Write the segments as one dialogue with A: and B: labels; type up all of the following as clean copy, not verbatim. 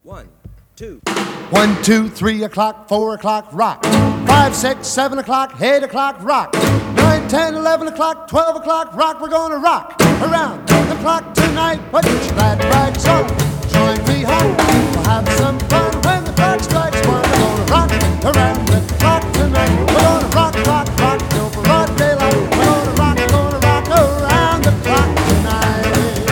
A: One, two.
B: 1, 2, 3 o'clock, 4 o'clock, rock. 5, 6, 7 o'clock, 8 o'clock, rock. 9, 10, 11 o'clock, 12 o'clock, rock. We're gonna rock around the clock tonight. Put your glad rags on, join me home. We'll have some fun when the clock strikes 1. We're gonna rock around the clock tonight. We're gonna rock, rock, rock till broad daylight. We're gonna rock around the clock tonight.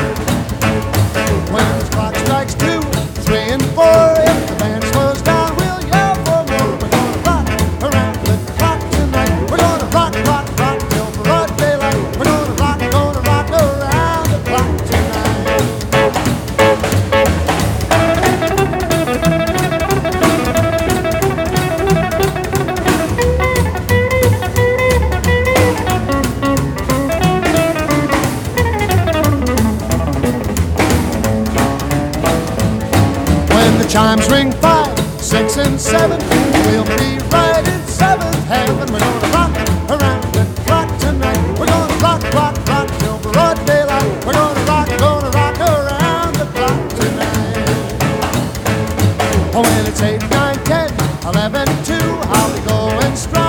B: When the clock strikes 2, 3 and 4, if the band slows down, we'll yell for more. We're gonna rock around the clock tonight. We're gonna rock, rock, rock till broad daylight. We're gonna rock around the clock tonight. When the chimes ring 5, 6 and 7, we'll be right in 7th heaven. We're gonna rock around the clock tonight. We're gonna rock, rock, rock till broad daylight. We're gonna rock around the clock tonight. Oh, when it's 8, 9, 10, 11, 2, I'll be going strong.